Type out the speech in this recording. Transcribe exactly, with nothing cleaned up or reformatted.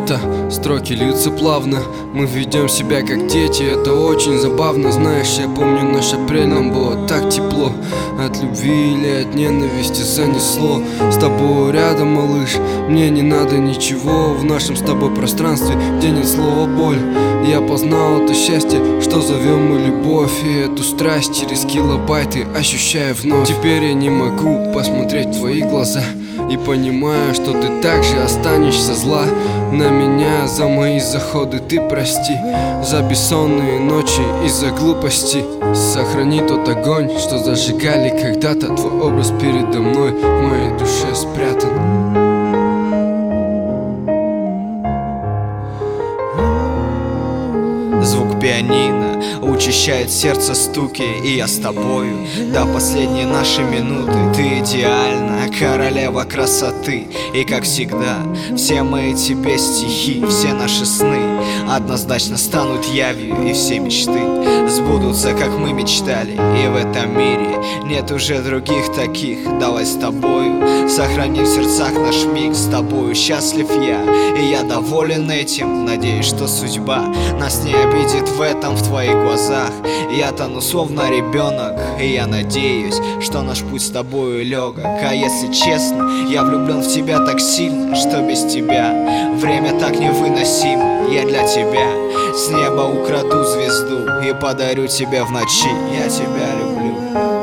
лето, строки льются плавно. Мы ведем себя как дети, это очень забавно. Знаешь, я помню наш апрель, нам было так тепло. От любви или от ненависти занесло. С тобой рядом, малыш, мне не надо ничего. В нашем с тобой пространстве, где нет слова боль, я познал это счастье, что зовем мы любовь. И эту страсть через килобайты ощущаю вновь. Теперь я не могу посмотреть в твои глаза и понимаю, что ты также останешься зла на меня за мои заходы. Ты прости за бессонные ночи из-за глупости. Сохрани тот огонь, что зажигали когда-то. Твой образ передо мной в моей душе спрятан. Звук пианино учащает сердце стуки, и я с тобою до последней нашей минуты. Ты идеальна, королева красоты. И как всегда, все мои тебе стихи, все наши сны однозначно станут явью, и все мечты сбудутся, как мы мечтали. И в этом мире нет уже других таких. Давай с тобою сохраним в сердцах наш миг. С тобою счастлив я, и я доволен этим. Надеюсь, что судьба нас не обидит в этом, в твоих глазах. Я тону словно ребенок, и я надеюсь, что наш путь с тобою легок. А если честно, я влюблен в тебя так сильно, что без тебя время так невыносимо. Я для тебя с неба украду звезду и подарю тебе в ночи. Я тебя люблю.